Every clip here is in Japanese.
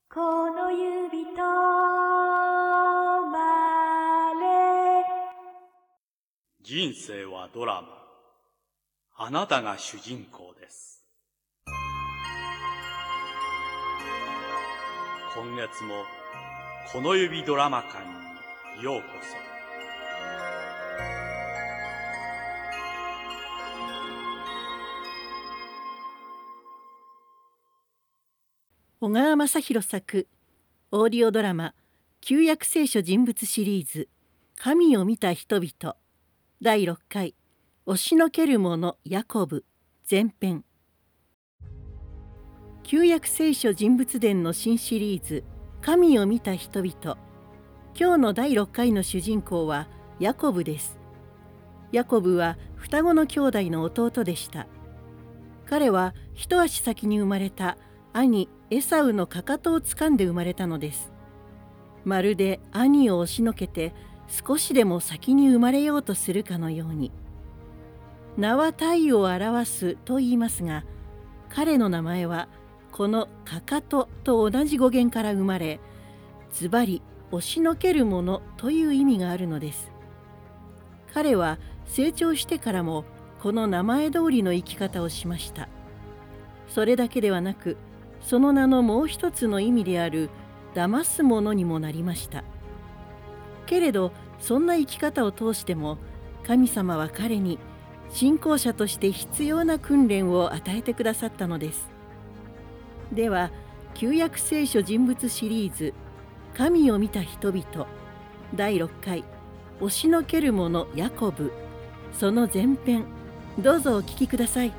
この指とまれ。 人生はドラマ。あなたが主人公です。今月もこの指ドラマ館にようこそ。 小川雅弘作オーディオドラマ旧約聖書人物シリーズ神を見た人々第6回押しのける者ヤコブ前編。旧約聖書人物伝の新シリーズ神を見た人々。今日の第6回の主人公はヤコブです。ヤコブは双子の兄弟の弟でした。彼は一足先に生まれた兄エサウのかかとをつかんで生まれたのです。まるで兄を押しのけて少しでも先に生まれようとするかのように。名は太陽を表すと言いますが、彼の名前はこのかかとと同じ語源から生まれ、ズバリ押しのけるものという意味があるのです。彼は成長してからもこの名前通りの生き方をしました。それだけではなく、その名のもう一つの意味である騙すものにもなりました。けれどそんな生き方を通しても神様は彼に信仰者として必要な訓練を与えてくださったのです。では旧約聖書人物シリーズ神を見た人々第6回押しのける者ヤコブ、その前編、どうぞお聞きください。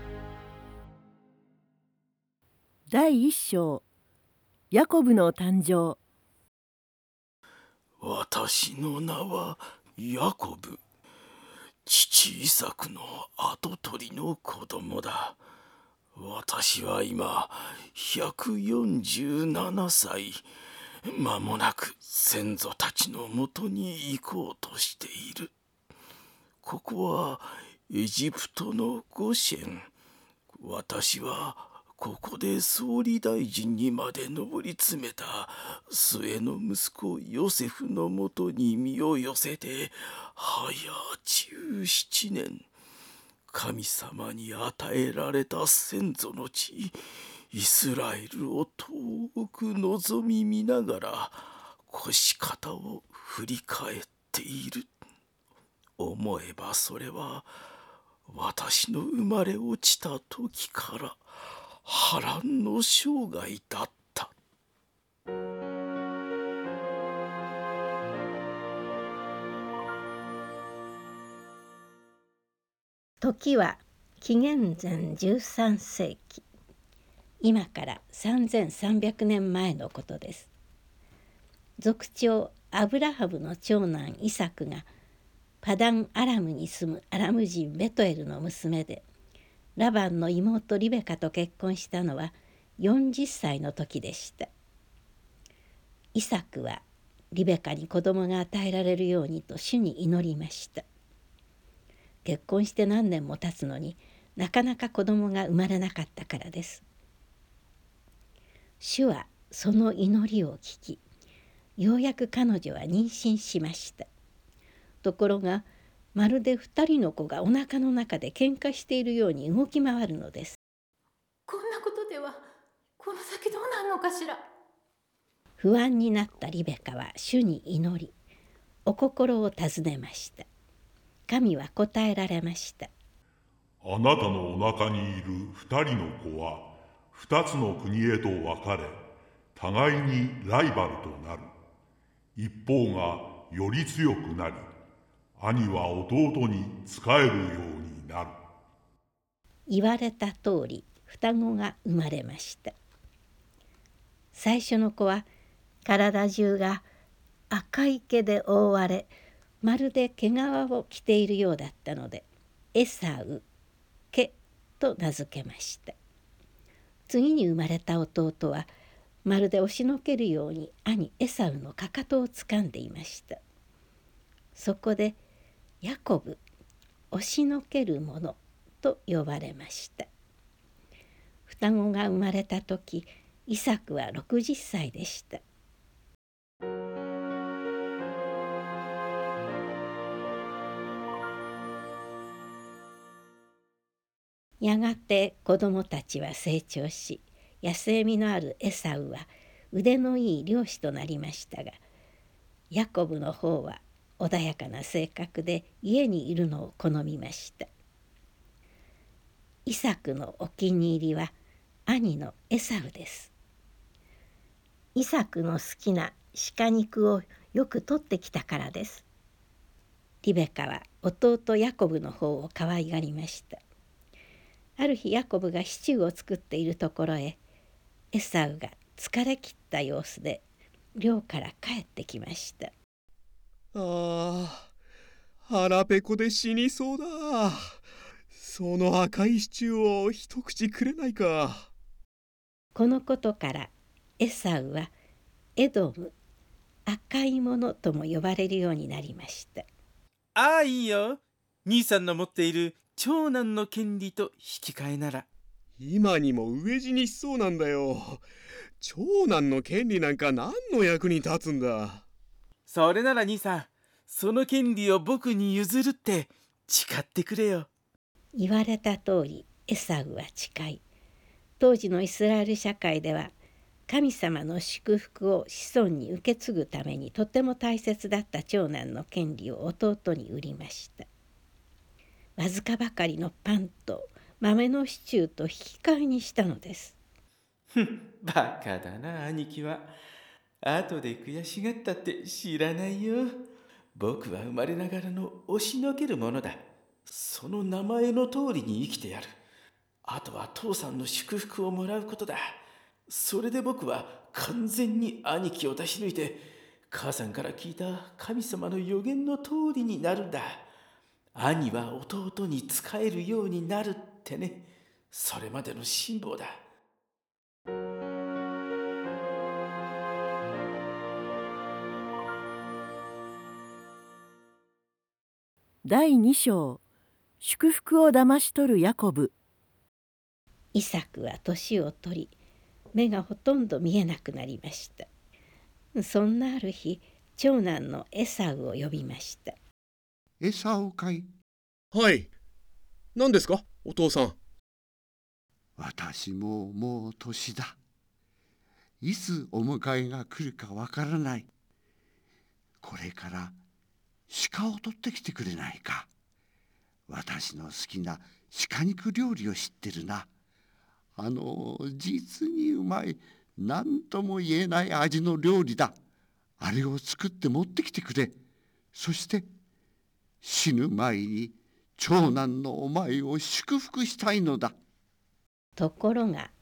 第1章、ヤコブの誕生。 私の名はヤコブ。父イサクの跡取りの子供だ。私は今147歳。間もなく先祖たちのもとに行こうとしている。ここはエジプトのゴシェン。私はここで総理大臣にまで上り詰めた末の息子ヨセフのもとに身を寄せて早17年。神様に与えられた先祖の地イスラエルを遠く望み見ながら腰肩を振り返っている。思えばそれは私の生まれ落ちた時から波乱の生涯だった。 時は紀元前13世紀、今から3300年前のことです。族長アブラハムの長男イサクがパダンアラムに住むアラム人ベトエルの娘で、ラバンの妹リベカと結婚したのは40歳の時でした。イサクはリベカに子供が与えられるようにと主に祈りました。結婚して何年も経つのになかなか子供が生まれなかったからです。主はその祈りを聞き、ようやく彼女は妊娠しました。ところがまるで2人の子がお腹の中で喧嘩しているように動き回るのです。 こんなことではこの先どうなるのかしら。 不安になったリベカは主に祈り、お心を尋ねました。神は答えられました。 あなたのお腹にいる2人の子は2つの国へと分かれ、互いにライバルとなる。一方がより強くなり、兄は弟に仕えるようになる。 言われた通り双子が生まれました。最初の子は体中が赤い毛で覆われ、まるで毛皮を着ているようだったのでエサウ、毛と名付けました。次に生まれた弟はまるで押しのけるように兄エサウのかかとをつかんでいました。そこでヤコブ、押しのける者と呼ばれました。双子が生まれた時、 イサクは60歳でした。やがて子供たちは成長し、野生味のあるエサウは腕のいい漁師となりましたが、ヤコブの方は穏やかな性格で家にいるのを好みました。イサクのお気に入りは兄のエサウです。イサクの好きな鹿肉をよく取ってきたからです。リベカは弟ヤコブの方を可愛がりました。ある日ヤコブがシチューを作っているところへ、エサウが疲れ切った様子で漁から帰ってきました。 腹ペコで死にそうだ。その赤いシチューを一口くれないか。 このことからエサウはエドム、赤いものとも呼ばれるようになりました。 いいよ。兄さんの持っている長男の権利と引き換えなら。 今にも飢え死にしそうなんだよ。長男の権利なんか何の役に立つんだ。 それなら兄さん、その権利を僕に譲るって誓ってくれよ。 言われた通りエサウは誓い、当時のイスラエル社会では神様の祝福を子孫に受け継ぐためにとても大切だった長男の権利を弟に売りました。わずかばかりのパンと豆のシチューと引き換えにしたのです。 バカだな兄貴は。後で悔しがったって知らないよ。僕は生まれながらの押しのけるものだ。その名前の通りに生きてやる。あとは父さんの祝福をもらうことだ。それで僕は完全に兄貴を出し抜いて、母さんから聞いた神様の予言の通りになるんだ。兄は弟に仕えるようになるってね。それまでの辛抱だ。 第2章、祝福を騙し取るヤコブ。 イサクは年を取り、目がほとんど見えなくなりました。そんなある日、長男のエサウを呼びました。 エサウかい？ はい。何ですか、お父さん。 私ももう年だ。いつお迎えが来るかわからない。これから鹿を取ってきてくれないか。私の好きな鹿肉料理を知ってるな。実にうまい、何とも言えない味の料理だ。あれを作って持ってきてくれ。そして死ぬ前に長男のお前を祝福したいのだ。 ところが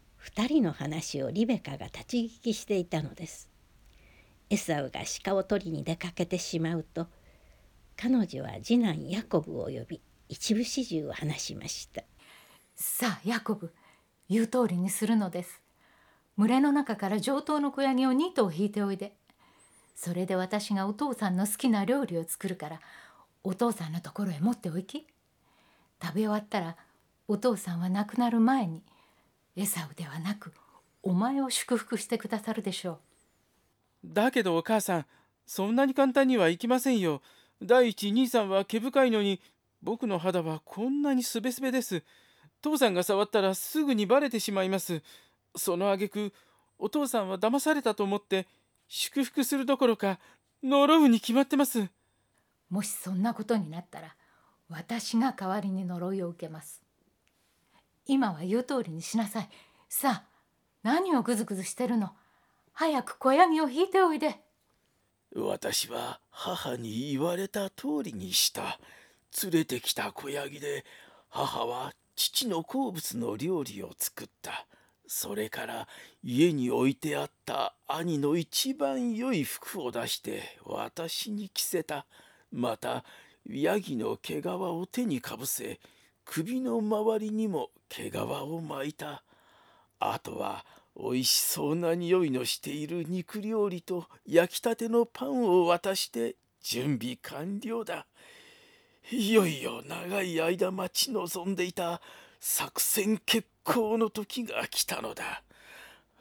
2人の話をリベカが立ち聞きしていたのです。エサウが鹿を取りに出かけてしまうと、彼女は次男ヤコブを呼び一部始終を話しました。 さあヤコブ、言う通りにするのです。群れの中から上等の子ヤギを2頭引いておいで。それで私がお父さんの好きな料理を作るから、お父さんのところへ持っておいき。食べ終わったらお父さんは亡くなる前にエサウではなくお前を祝福してくださるでしょう。 だけどお母さん、そんなに簡単にはいきませんよ。第一、兄さんは毛深いのに、僕の肌はこんなにすべすべです。父さんが触ったらすぐにバレてしまいます。その挙句、お父さんは騙されたと思って祝福するどころか呪うに決まってます。 もしそんなことになったら、私が代わりに呪いを受けます。今は言う通りにしなさい。さあ、何をぐずぐずしてるの。早く子ヤギを引いておいで。 私は母に言われた通りにした。連れてきた子ヤギで、母は父の好物の料理を作った。それから家に置いてあった兄の一番良い服を出して私に着せた。またヤギの毛皮を手にかぶせ、首の周りにも毛皮を巻いた。あとはおいしそうな匂いのしている肉料理と焼きたてのパンを渡して準備完了だ。いよいよ長い間待ち望んでいた作戦決行の時が来たのだ。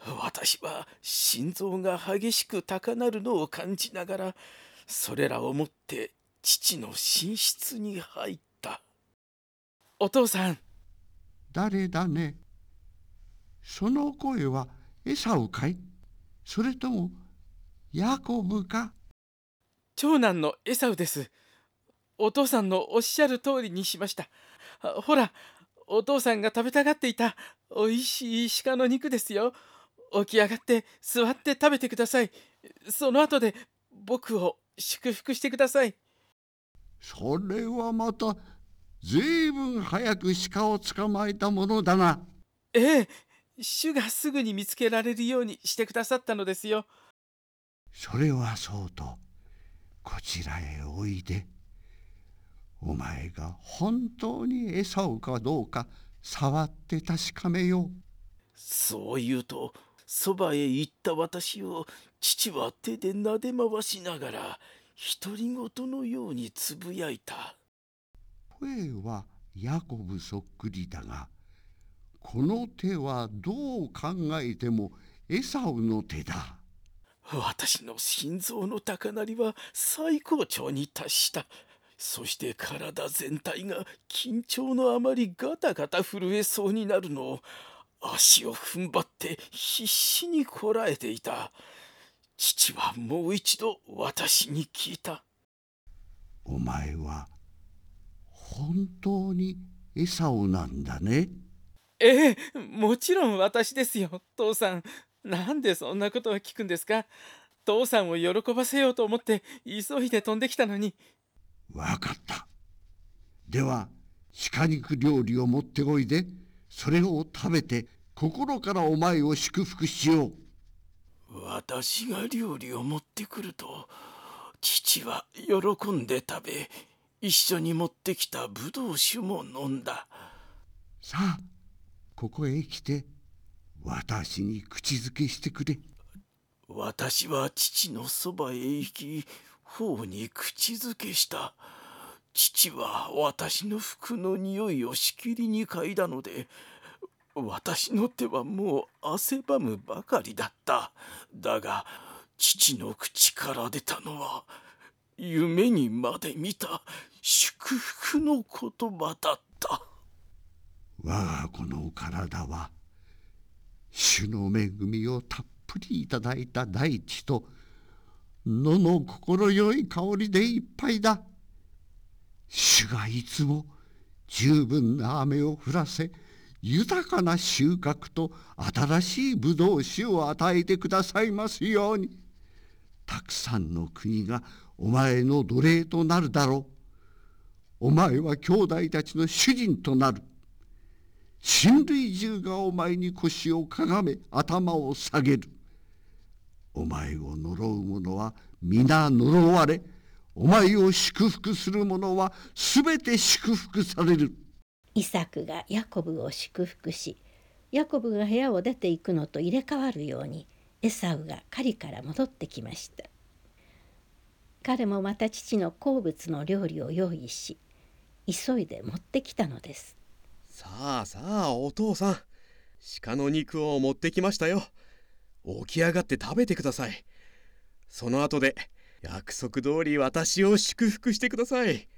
私は心臓が激しく高鳴るのを感じながら、それらを持って父の寝室に入った。お父さん。 誰だね。その声はエサウかい？それともヤコブか？ 長男のエサウです。お父さんのおっしゃる通りにしました。ほら、お父さんが食べたがっていたおいしい鹿の肉ですよ。起き上がって座って食べてください。その後で僕を祝福してください。 それはまたずいぶん早く鹿を捕まえたものだな。 ええ、主がすぐに見つけられるようにしてくださったのですよ。 それはそうと、こちらへおいで。お前が本当にエサウかどうか触って確かめよう。 そう言うと、そばへ行った私を父は手で撫で回しながら独り言のようにつぶやいた。 声はヤコブそっくりだが、この手はどう考えてもエサウの手だ。 私の心臓の高鳴りは最高潮に達した。そして体全体が緊張のあまりガタガタ震えそうになるのを足を踏ん張って必死にこらえていた。父はもう一度私に聞いた。 お前は本当にエサウなんだね。 ええ、もちろん私ですよ、父さん。なんでそんなことを聞くんですか？父さんを喜ばせようと思って急いで飛んできたのに。 わかった。では鹿肉料理を持っておいで、それを食べて心からお前を祝福しよう。 私が料理を持ってくると、父は喜んで食べ、一緒に持ってきたブドウ酒も飲んだ。 さあ、ここへ来て私に口づけしてくれ。 私は父のそばへ行き、頬に口づけした。父は私の服の匂いをしきりに嗅いだので、私の手はもう汗ばむばかりだった。だが父の口から出たのは夢にまで見た祝福の言葉だった。 我が子の体は主の恵みをたっぷりいただいた大地と野の心よい香りでいっぱいだ。主がいつも十分な雨を降らせ、豊かな収穫と新しいぶどう酒を与えてくださいますように。たくさんの国がお前の奴隷となるだろう。お前は兄弟たちの主人となる。親類中がお前に腰をかがめ頭を下げる。お前を呪う者は皆呪われ、お前を祝福する者はすべて祝福される。 イサクがヤコブを祝福し、ヤコブが部屋を出ていくのと入れ替わるようにエサウが狩りから戻ってきました。彼もまた父の好物の料理を用意し、急いで持ってきたのです。 さあさあ、お父さん、鹿の肉を持ってきましたよ。起き上がって食べてください。その後で約束通り私を祝福してください。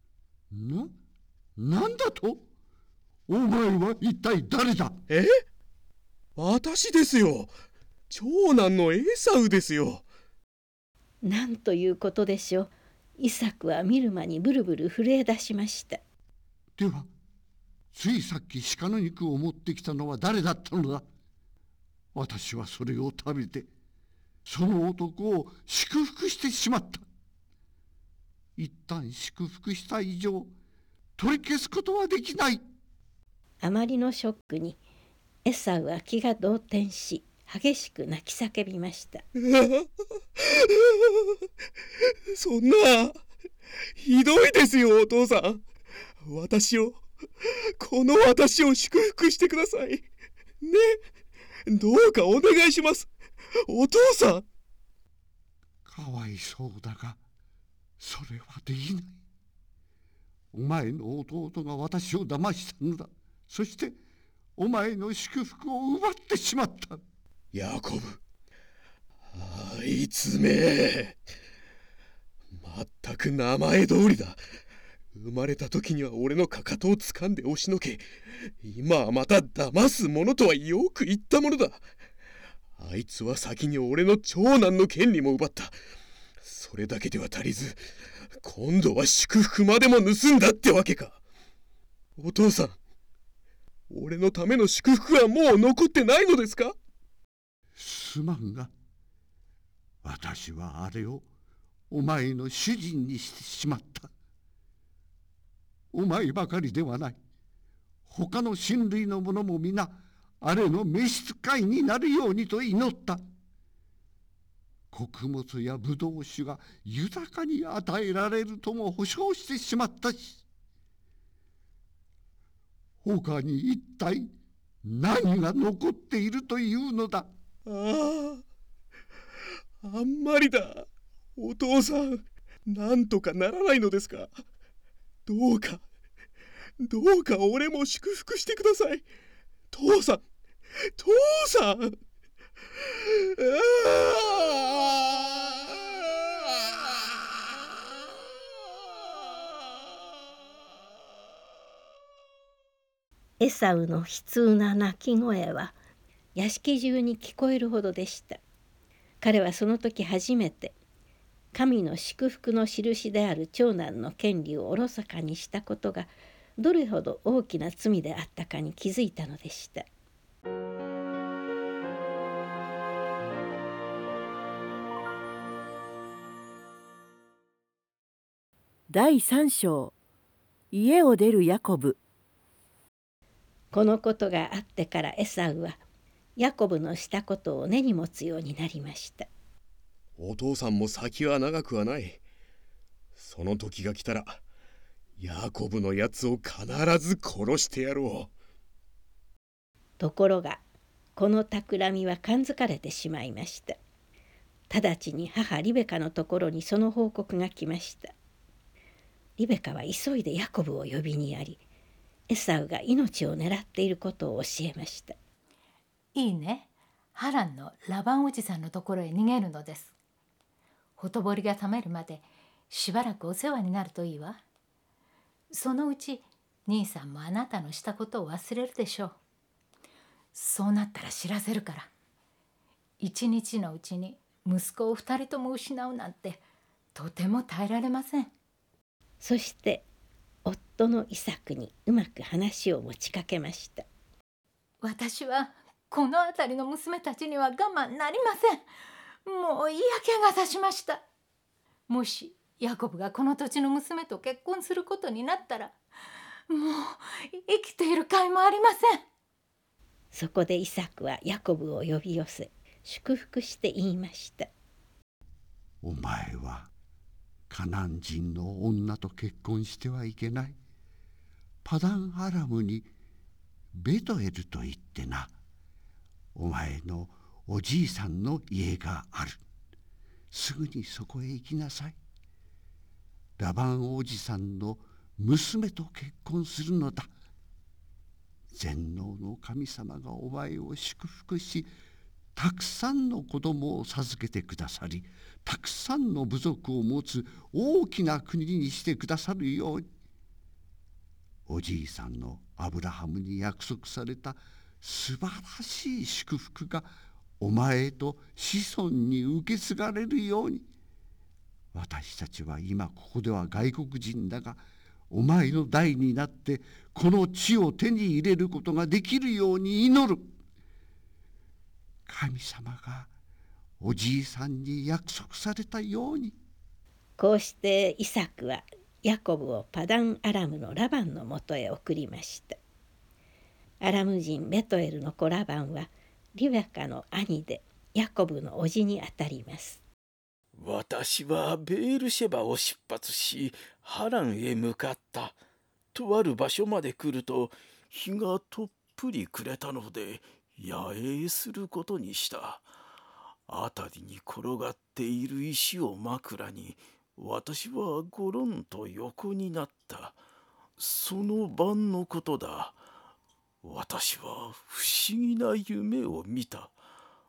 なんだと？お前は一体誰だ？ 私ですよ。長男のエサウですよ。 なんということでしょう。イサクは見る間にブルブル震え出しました。 ではついさっき鹿の肉を持ってきたのは誰だったのだ？私はそれを食べてその男を祝福してしまった。一旦祝福した以上取り消すことはできない。 あまりのショックにエサウは気が動転し、激しく泣き叫びました。 そんな、ひどいですよ、お父さん。この私を祝福してください。ね、どうかお願いします。お父さん。 かわいそうだが、それはできない。お前の弟が私を騙したのだ。そしてお前の祝福を奪ってしまった。 ヤコブ、あいつめ。まったく名前通りだ。生まれた時には俺のかかとを掴んで押しのけ、今はまた騙す者とはよく言ったものだ。あいつは先に俺の長男の権利も奪った。それだけでは足りず、今度は祝福までも盗んだってわけか。お父さん、俺のための祝福はもう残ってないのですか？ すまんが、私はあれをお前の主人にしてしまった。お前ばかりではない。他の親類の者も皆、あれの召使いになるようにと祈った。穀物やブドウ酒が豊かに与えられるとも保証してしまったし、他に一体何が残っているというのだ。 あんまりだ。お父さん、なんとかならないのですか？どうか俺も祝福してください。父さん。 エサウの悲痛な泣き声は屋敷中に聞こえるほどでした。彼はその時初めて神の祝福の印である長男の権利をおろそかにしたことがどれほど大きな罪であったかに気づいたのでした。 第3章、家を出るヤコブ。 このことがあってからエサウはヤコブのしたことを根に持つようになりました。 お父さんも先は長くはない。その時が来たらヤコブのやつを必ず殺してやろう。 ところがこの企みは感づかれてしまいました。直ちに母リベカのところにその報告が来ました。リベカは急いでヤコブを呼びにやり、エサウが命を狙っていることを教えました。 いいね。ハランのラバンおじさんのところへ逃げるのです。ほとぼりが冷めるまでしばらくお世話になるといいわ。そのうち兄さんもあなたのしたことを忘れるでしょう。そうなったら知らせるから。一日のうちに息子を2人とも失うなんてとても耐えられません。 そして夫のイサクにうまく話を持ちかけました。 私はこの辺りの娘たちには我慢なりません。もう嫌気がさしました。もしヤコブがこの土地の娘と結婚することになったら、もう生きている甲斐もありません。 そこでイサクはヤコブを呼び寄せ祝福して言いました。 お前はカナン人の女と結婚してはいけない。パダンアラムにベトエルと言ってな、お前のおじいさんの家がある。すぐにそこへ行きなさい。ラバンおじさんの娘と結婚するのだ。全能の神様がお前を祝福し、たくさんの子供を授けてくださり、たくさんの部族を持つ大きな国にしてくださるように。おじいさんのアブラハムに約束された素晴らしい祝福がお前と子孫に受け継がれるように。私たちは今ここでは外国人だが、お前の代になってこの地を手に入れることができるように祈る。神様がおじいさんに約束されたように。 こうしてイサクはヤコブをパダンアラムのラバンのもとへ送りました。アラム人ベトエルの子ラバンはリベカの兄でヤコブの叔父にあたります。 私はベールシェバを出発しハランへ向かった。とある場所まで来ると日がとっぷり暮れたので野営することにした。辺りに転がっている石を枕に私はごろんと横になった。その晩のことだ。私は不思議な夢を見た。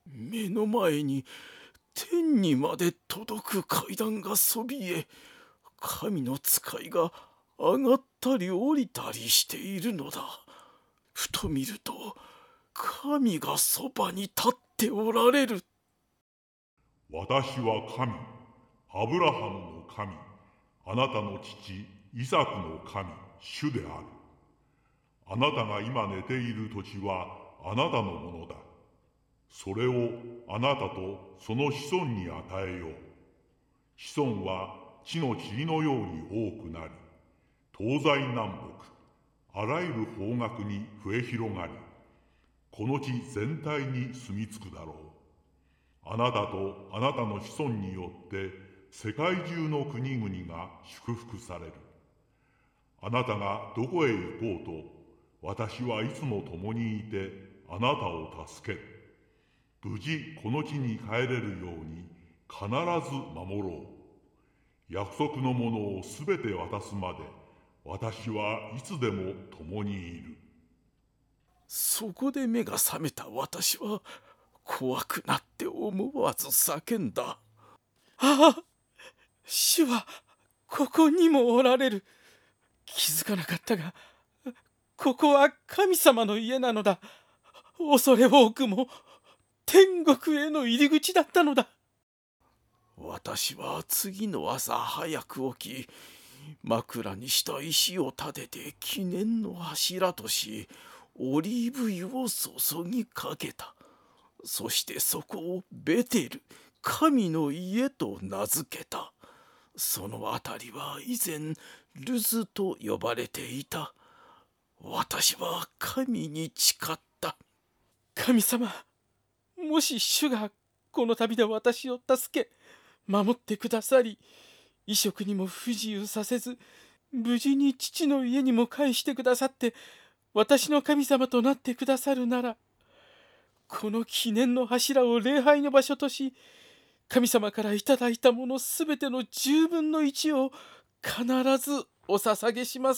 目の前に天にまで届く階段がそびえ、神の使いが上がったり降りたりしているのだ。ふと見ると神がそばに立っておられる。 私は神、アブラハムの神、あなたの父イサクの神、主である。あなたが今寝ている土地はあなたのものだ。それをあなたとその子孫に与えよう。子孫は地の塵のように多くなり、東西南北、あらゆる方角に増え広がり、この地全体に住み着くだろう。あなたとあなたの子孫によって世界中の国々が祝福される。あなたがどこへ行こうと、私はいつも共にいてあなたを助ける。無事この地に帰れるように必ず守ろう。約束のものをすべて渡すまで、私はいつでも共にいる。 そこで目が覚めた私は怖くなって思わず叫んだ。ああ、主はここにもおられる。気づかなかったが、ここは神様の家なのだ。恐れ多くも天国への入り口だったのだ。私は次の朝早く起き、枕にした石を立てて記念の柱とし、オリーブ油を注ぎかけた。そしてそこをベテル、神の家と名付けた。その辺りは以前ルズと呼ばれていた。私は神に誓った。神様、もし主がこの旅で私を助け守ってくださり、衣食にも不自由させず無事に父の家にも返してくださって、私の神様となってくださるなら、この記念の柱を礼拝の場所とし、神様からいただいたものすべての10分の1を必ずお捧げします。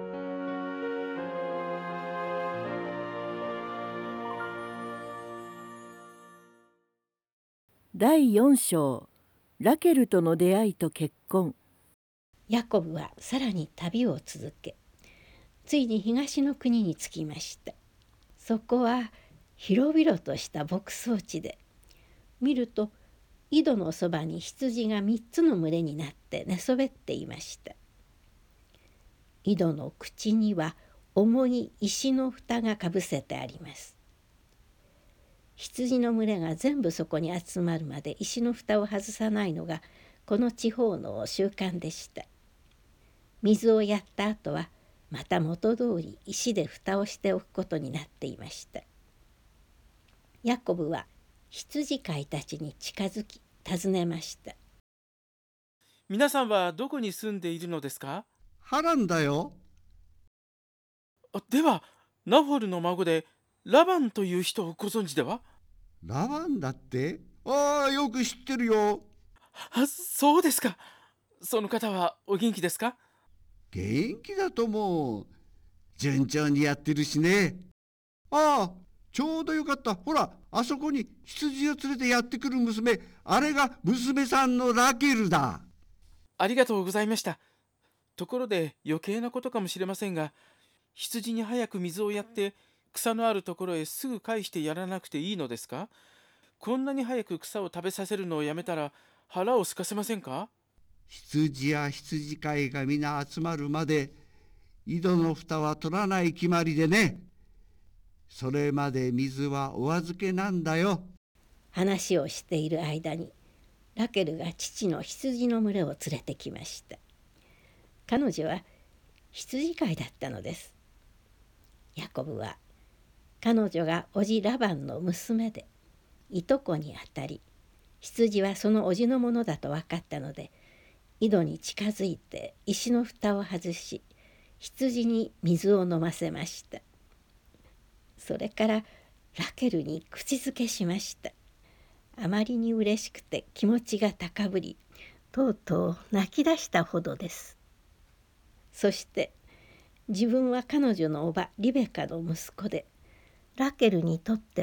第4章、ラケルとの出会いと結婚。 ヤコブはさらに旅を続け、ついに東の国に着きました。そこは広々とした牧草地で、見ると井戸のそばに羊が3つの群れになって寝そべっていました。井戸の口には重い石の蓋がかぶせてあります。羊の群れが全部そこに集まるまで石の蓋を外さないのがこの地方の習慣でした。水をやった後はまた元通り石で蓋をしておくことになっていました。ヤコブは羊飼いたちに近づき尋ねました。 皆さんはどこに住んでいるのですか？ ハランだよ。 ではナホルの孫でラバンという人をご存知では？ ラバンだって？ああ、よく知ってるよ。 そうですか。その方はお元気ですか？ 元気だと思う。順調にやってるしね。ああ、ちょうどよかった。ほら、あそこに羊を連れてやってくる娘、あれが娘さんのラケルだ。 ありがとうございました。ところで余計なことかもしれませんが、羊に早く水をやって草のあるところへすぐ返してやらなくていいのですか？こんなに早く草を食べさせるのをやめたら腹を空かせませんか？ 羊や羊飼いが皆集まるまで井戸の蓋は取らない決まりでね。それまで水はお預けなんだよ。 話をしている間にラケルが父の羊の群れを連れてきました。彼女は羊飼いだったのです。ヤコブは彼女が叔父ラバンの娘でいとこにあたり、羊はその叔父のものだと分かったので、井戸に近づいて石の蓋を外し、羊に水を飲ませました。それからラケルに口づけしました。あまりに嬉しくて気持ちが高ぶり、とうとう泣き出したほどです。そして自分は彼女の叔母リベカの息子で、ラケルにとっては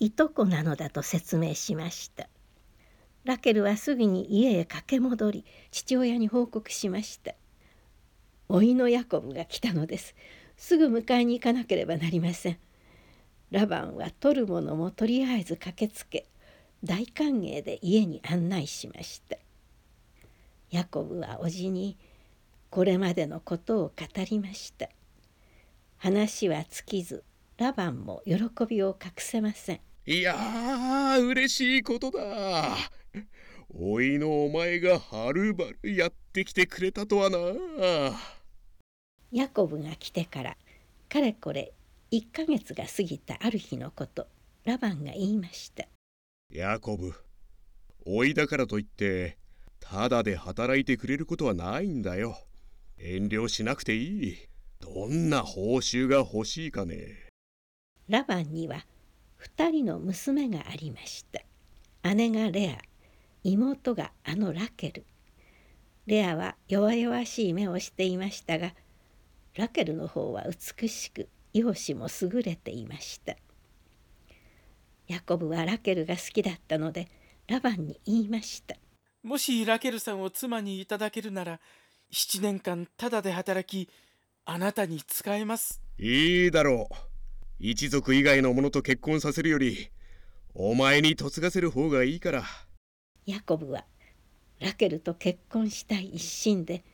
いとこなのだと説明しました。ラケルはすぐに家へ駆け戻り、父親に報告しました。甥のヤコブが来たのです。すぐ迎えに行かなければなりません。ラバンは取るものもとりあえず駆けつけ、大歓迎で家に案内しました。ヤコブは叔父にこれまでのことを語りました。話は尽きず、ラバンも喜びを隠せません。 いやー、嬉しいことだ。おいのお前がはるばるやってきてくれたとはな。 ヤコブが来てからかれこれ1ヶ月が過ぎたある日のこと、ラバンが言いました。 ヤコブ、おいだからといってただで働いてくれることはないんだよ。遠慮しなくていい。どんな報酬が欲しいかね。 ラバンには2人の娘がありました。姉がレア、妹があのラケル。レアは弱々しい目をしていましたが、ラケルの方は美しく容姿も優れていました。ヤコブはラケルが好きだったのでラバンに言いました。 もしラケルさんを妻にいただけるなら、7年間ただで働き、あなたに仕えます。 いいだろう。一族以外の者と結婚させるよりお前に嫁がせる方がいいから。 ヤコブはラケルと結婚したい一心で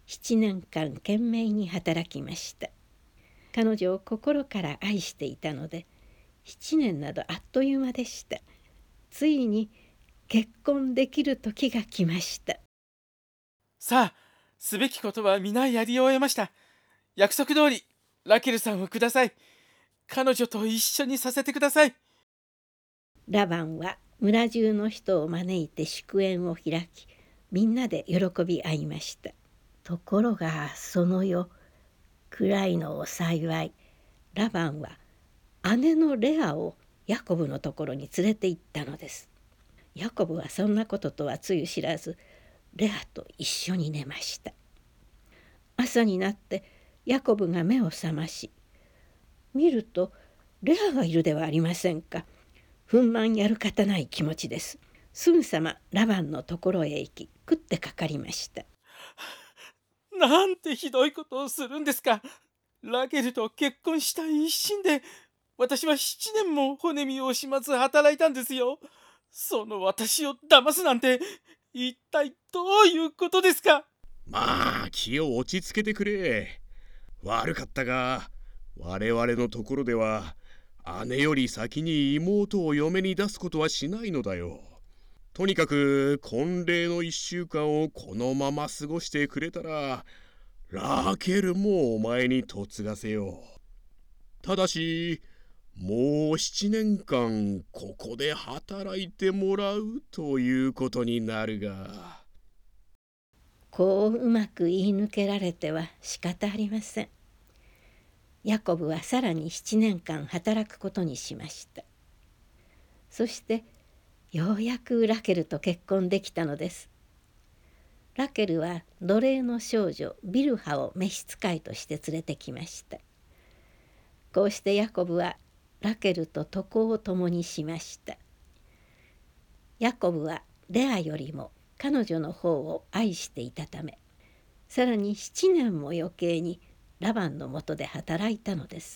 7年間懸命に働きました。彼女を心から愛していたので、7年などあっという間でした。ついに結婚できる時が来ました。 さあ、すべきことは皆やり終えました。約束通りラケルさんをください。彼女と一緒にさせてください。 ラバンは村中の人を招いて祝宴を開き、みんなで喜び合いました。ところがその夜、暗いのを幸い、ラバンは姉のレアをヤコブのところに連れて行ったのです。ヤコブはそんなこととはつゆ知らず、レアと一緒に寝ました。朝になってヤコブが目を覚まし、見るとレアがいるではありませんか。憤懣やるかたない気持ちです。すぐさまラバンのところへ行き、食ってかかりました。 なんてひどいことをするんですか。ラケルと結婚したい一心で、私は7年も骨身を惜しまず働いたんですよ。その私を騙すなんて、一体どういうことですか。 まあ気を落ち着けてくれ。悪かったが、我々のところでは姉より先に妹を嫁に出すことはしないのだよ。とにかく婚礼の1週間をこのまま過ごしてくれたら、ラケルもお前に嫁がせよう。ただしもう7年間ここで働いてもらうということになるが。 こううまく言い抜けられては仕方ありません。ヤコブはさらに7年間働くことにしました。そしてようやくラケルと結婚できたのです。ラケルは奴隷の少女ビルハを召使いとして連れてきました。こうしてヤコブはラケルと渡航を共にしました。ヤコブはレアよりも彼女の方を愛していたため、さらに7年も余計にラバンのもとで働いたのです。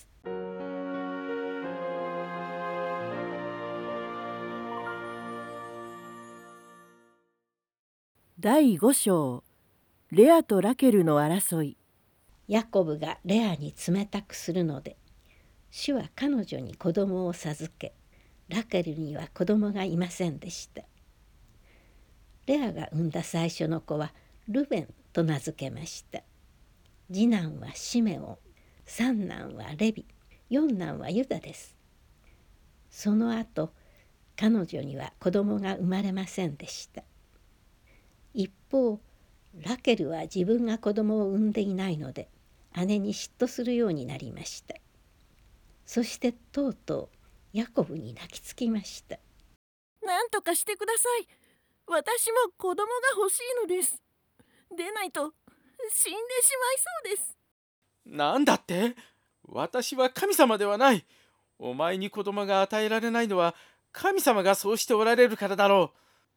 第5章、レアとラケルの争い。 ヤコブがレアに冷たくするので、主は彼女に子供を授け、ラケルには子供がいませんでした。レアが産んだ最初の子はルベンと名付けました。次男はシメオン、三男はレビ、四男はユダです。その後、彼女には子供が生まれませんでした。一方、ラケルは自分が子供を産んでいないので、姉に嫉妬するようになりました。そしてとうとうヤコブに泣きつきました。 なんとかしてください。私も子供が欲しいのです。でないと死んでしまいそうです。 なんだって。私は神様ではない。 お前に子供が与えられないのは神様がそうしておられるからだろ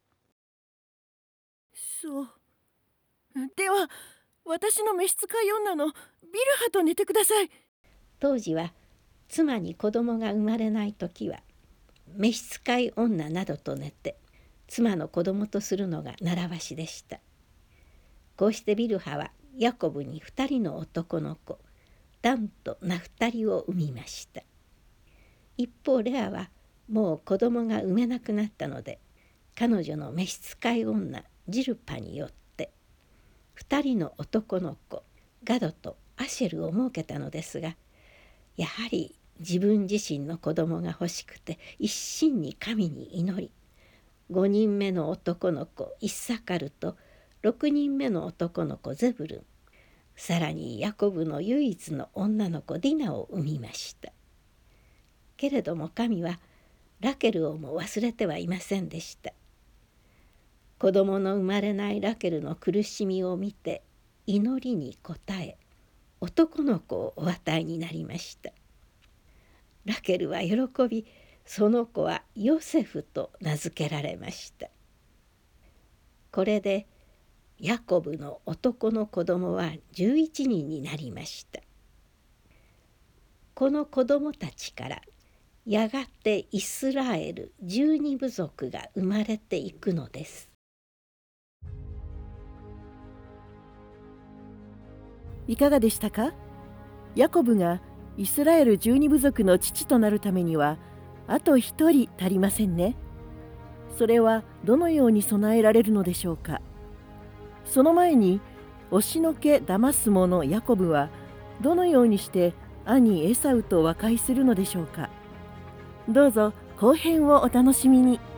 う。 そう。では私の召使い女のビルハと寝てください。 当時は妻に子供が生まれない時は召使い女などと寝て妻の子供とするのが習わしでした。こうしてビルハはヤコブに2人の男の子ダンとナフタリを産みました。一方レアはもう子供が産めなくなったので彼女の召使い女ジルパによって2人の男の子ガドとアシェルを設けたのですが、やはり自分自身の子供が欲しくて一心に神に祈り、5人目の男の子イッサカルと6人目の男の子ゼブルン、さらにヤコブの唯一の女の子ディナを産みました。けれども神はラケルをも忘れてはいませんでした。子供の生まれないラケルの苦しみを見て祈りに応え、男の子をお与えになりました。ラケルは喜び、その子はヨセフと名付けられました。これでヤコブの男の子供は11人になりました。この子供たちからやがてイスラエル12部族が生まれていくのです。 いかがでしたか？ヤコブがイスラエル12部族の父となるためにはあと一人足りませんね。それはどのように備えられるのでしょうか。その前に押しのけ騙す者ヤコブはどのようにして兄エサウと和解するのでしょうか。どうぞ後編をお楽しみに。